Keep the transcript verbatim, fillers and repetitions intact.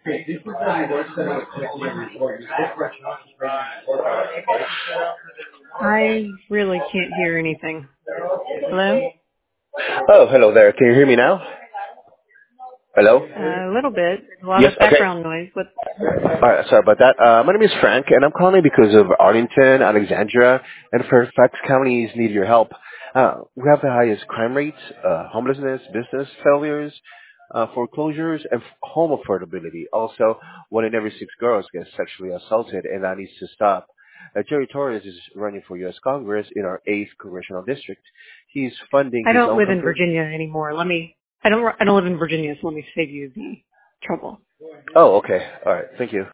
I really can't hear anything. Hello? Oh, hello there. Can you hear me now? Hello? Uh, a little bit. A lot Yes, of okay. background noise. What? All right, sorry about that. Uh, my name is Frank, and I'm calling because of Arlington, Alexandria, and Fairfax counties need your help. Uh, we have the highest crime rates, uh, homelessness, business failures, uh, foreclosures, and f- home affordability. Also, one in every six girls gets sexually assaulted, and that needs to stop. Uh, Jerry Torres is running for U S. Congress in our eighth congressional district. He's funding I his don't own live in campaign. Virginia anymore. Let me. I don't. I don't live in Virginia, so let me save you the trouble. Oh, okay. All right. Thank you.